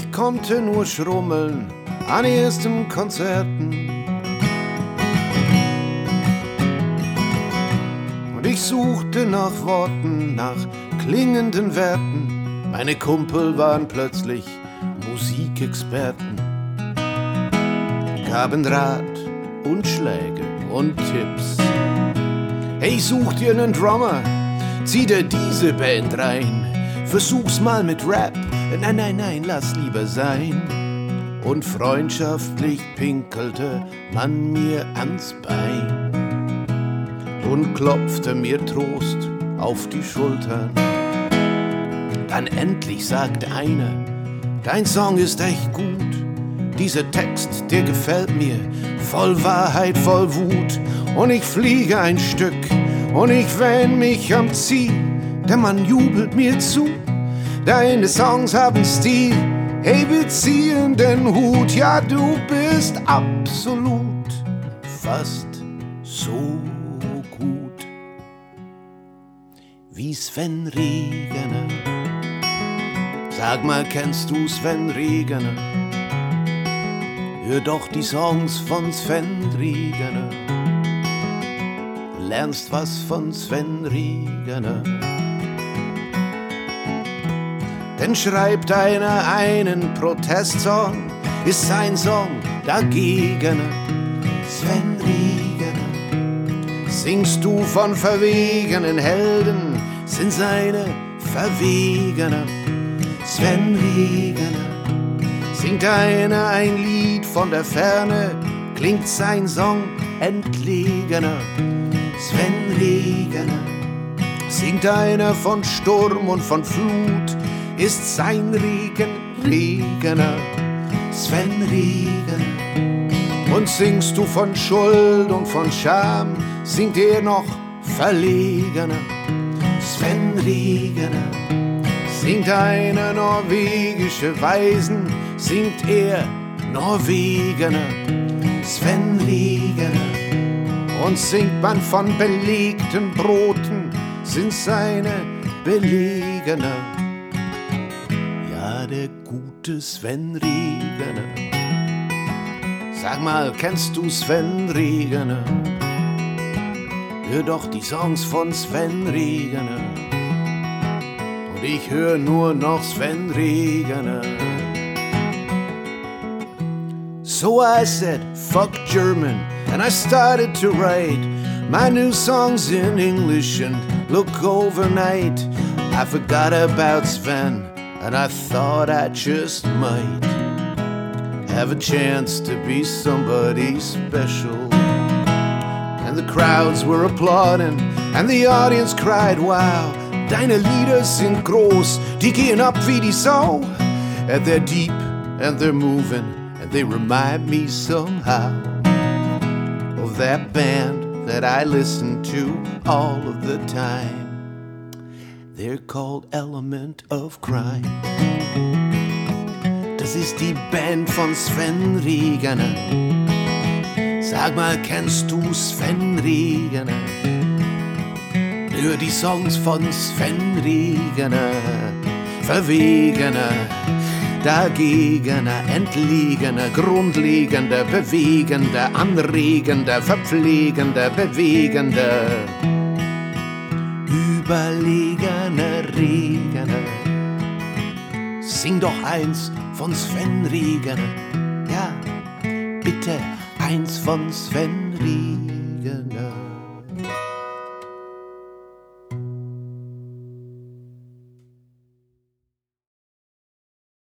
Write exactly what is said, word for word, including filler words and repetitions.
ich konnte nur schrummeln an ersten Konzerten. Und ich suchte nach Worten, nach klingenden Werten. Meine Kumpel waren plötzlich Musikexperten, gaben Rat und Schläge und Tipps. Hey, such dir nen Drummer, zieh dir diese Band rein. Versuch's mal mit Rap, nein, nein, nein, lass lieber sein. Und freundschaftlich pinkelte man mir ans Bein und klopfte mir Trost auf die Schultern. Dann endlich sagte einer, dein Song ist echt gut. Dieser Text, der gefällt mir, voll Wahrheit, voll Wut. Und ich fliege ein Stück und ich wähn mich am Ziel. Der Mann jubelt mir zu, deine Songs haben Stil. Hey, wir ziehen den Hut, ja, du bist absolut fast so gut wie Sven Regener. Sag mal, kennst du Sven Regener? Hör doch die Songs von Sven Regener. Lernst was von Sven Regener. Denn schreibt einer einen Protestsong, ist sein Song dagegen. Sven Regener. Singst du von verwegenen Helden, sind seine Verwegener. Sven Regener. Singt einer ein Lied von der Ferne, klingt sein Song entlegener. Sven Regener. Singt einer von Sturm und von Flut, ist sein Regen Regener. Sven Regener. Und singst du von Schuld und von Scham, singt er noch verlegener. Sven Regener. Singt einer norwegische Weisen, singt er Norwegener. Sven Regener. Und singt man von belegten Broten, sind seine Belegener. Ja, der gute Sven Regener. Sag mal, kennst du Sven Regener? Hör doch die Songs von Sven Regener. Und ich hör nur noch Sven Regener. So I said, fuck German, and I started to write my new songs in English. And look, overnight I forgot about Sven, and I thought I just might have a chance to be somebody special. And the crowds were applauding, and the audience cried, wow, deine Lieder sind groß, die gehen ab wie die Sau. And they're deep, and they're moving, and they remind me somehow of that band that I listen to all of the time. They're called Element of Crime. Das ist die Band von Sven Regener. Sag mal, kennst du Sven Regener? Hör die Songs von Sven Regener. Verwegener, dagegener, entlegener, grundlegender, bewegender, anregender, verpflegender, bewegender, überlegener Regener. Sing doch eins von Sven Regener. Ja, bitte eins von Sven Regener.